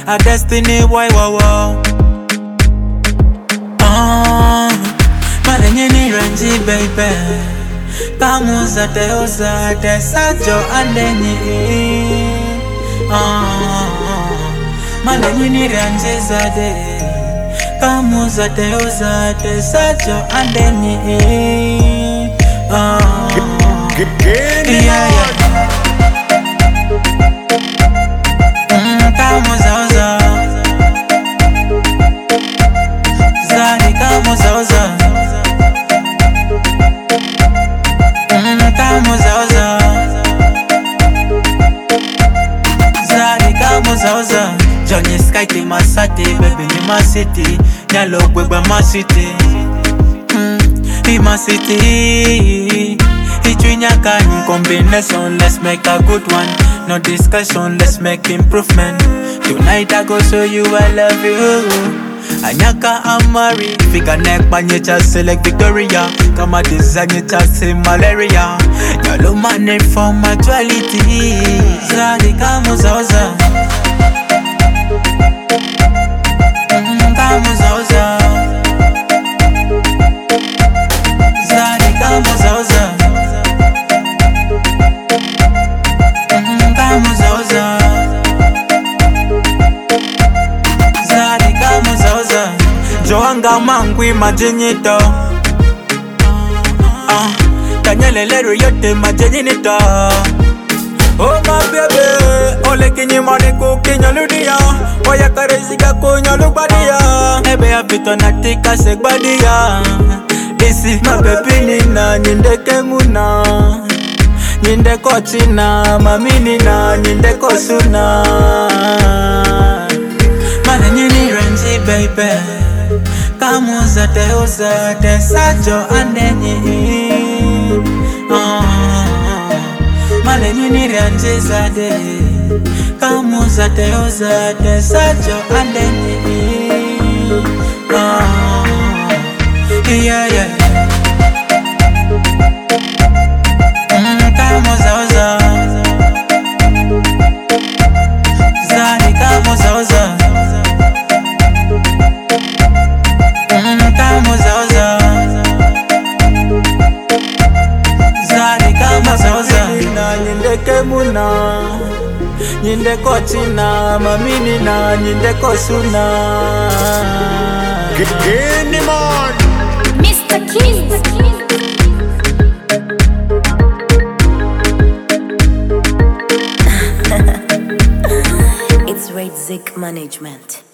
a destiny boy wow. Malenyini ranji baby, kamuza te sajo andeni. Malenyini ranji zade, kamuza te sajo andeni. Yeah. Kamuza zari kamuza kamuza zari kamuza Johnny Sky ti masati baby ni my city nyalo gwegba my city my city Ichwinyaka in combination, let's make a good one. No discussion, let's make improvement. Tonight I go show you I love you. Anyaka amari, fika neck banyecha select Victoria. Kama design yecha say malaria. Yalo money for my duality. Zari kamuza kamuza Zari kamuza Zari kamuza Joanga mangwi majinyito Kanyeleleru yote majinyito Oh my baby Ole kinyi maniko kinyaludia Oya karezika kunyalubadia Ebe ya vito natika segbadia Isi my baby nina nyindeke muna Nyindeko china mamini na nyindeko suna Malenyini ranji baby Kamuza te sajo andeni. Malenyini ranji zade Kamuza te sajo andeni. Yeah Kamuza Zari kamuza kamuza Zari kamuza na nyindeke muna nyindeko china mamini na nyindeko suna Any man Mr. Keys. It's Red Zik Management.